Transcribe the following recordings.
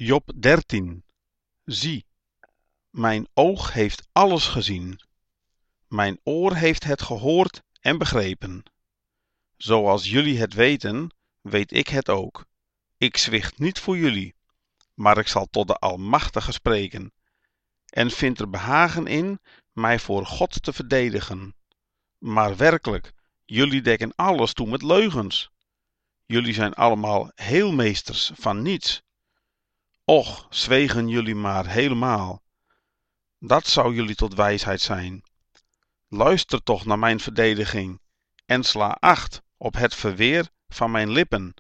Job 13. Zie, mijn oog heeft alles gezien. Mijn oor heeft het gehoord en begrepen. Zoals jullie het weten, weet ik het ook. Ik zwicht niet voor jullie, maar ik zal tot de Almachtige spreken. En vind er behagen in mij voor God te verdedigen. Maar werkelijk, jullie dekken alles toe met leugens. Jullie zijn allemaal heelmeesters van niets. Och, zwegen jullie maar helemaal. Dat zou jullie tot wijsheid zijn. Luister toch naar mijn verdediging en sla acht op het verweer van mijn lippen.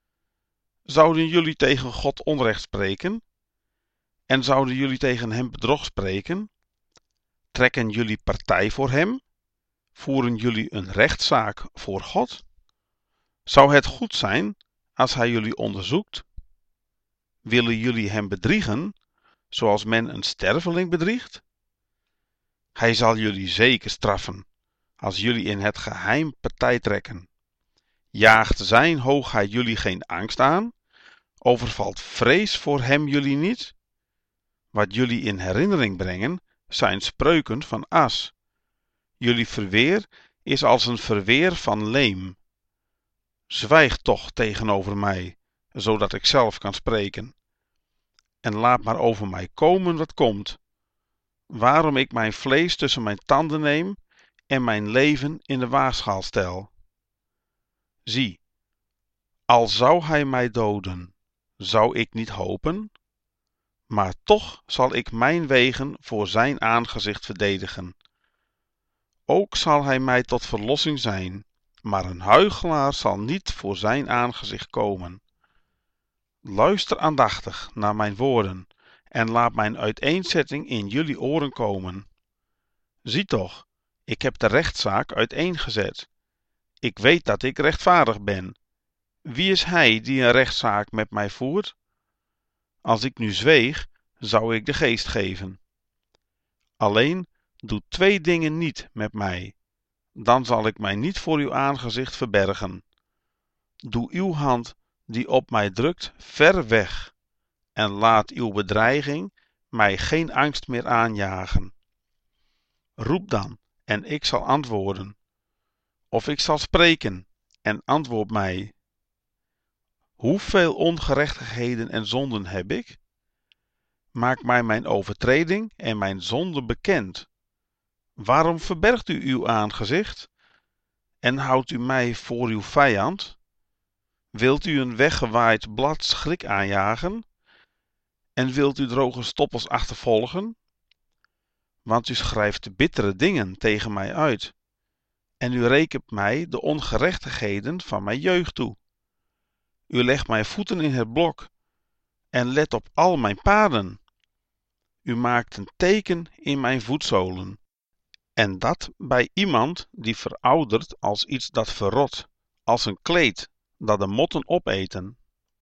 Zouden jullie tegen God onrecht spreken? En zouden jullie tegen hem bedrog spreken? Trekken jullie partij voor hem? Voeren jullie een rechtszaak voor God? Zou het goed zijn als hij jullie onderzoekt? Willen jullie hem bedriegen, zoals men een sterveling bedriegt? Hij zal jullie zeker straffen, als jullie in het geheim partij trekken. Jaagt zijn hoogheid jullie geen angst aan? Overvalt vrees voor hem jullie niet? Wat jullie in herinnering brengen, zijn spreuken van as. Jullie verweer is als een verweer van leem. Zwijg toch tegenover mij, zodat ik zelf kan spreken. En laat maar over mij komen wat komt. Waarom ik mijn vlees tussen mijn tanden neem en mijn leven in de waagschaal stel. Zie, al zou hij mij doden, zou ik niet hopen? Maar toch zal ik mijn wegen voor zijn aangezicht verdedigen. Ook zal hij mij tot verlossing zijn, maar een huichelaar zal niet voor zijn aangezicht komen. Luister aandachtig naar mijn woorden en laat mijn uiteenzetting in jullie oren komen. Zie toch, ik heb de rechtszaak uiteengezet. Ik weet dat ik rechtvaardig ben. Wie is hij die een rechtszaak met mij voert? Als ik nu zweeg, zou ik de geest geven. Alleen, doe 2 dingen niet met mij. Dan zal ik mij niet voor uw aangezicht verbergen. Doe uw hand die op mij drukt ver weg. En laat uw bedreiging mij geen angst meer aanjagen. Roep dan, en ik zal antwoorden. Of ik zal spreken, en antwoord mij. Hoeveel ongerechtigheden en zonden heb ik? Maak mij mijn overtreding en mijn zonde bekend. Waarom verbergt u uw aangezicht? En houdt u mij voor uw vijand? Wilt u een weggewaaid blad schrik aanjagen? En wilt u droge stoppels achtervolgen? Want u schrijft bittere dingen tegen mij uit. En u rekent mij de ongerechtigheden van mijn jeugd toe. U legt mijn voeten in het blok en let op al mijn paden. U maakt een teken in mijn voetzolen. En dat bij iemand die veroudert als iets dat verrot, als een kleed dat de motten opeten.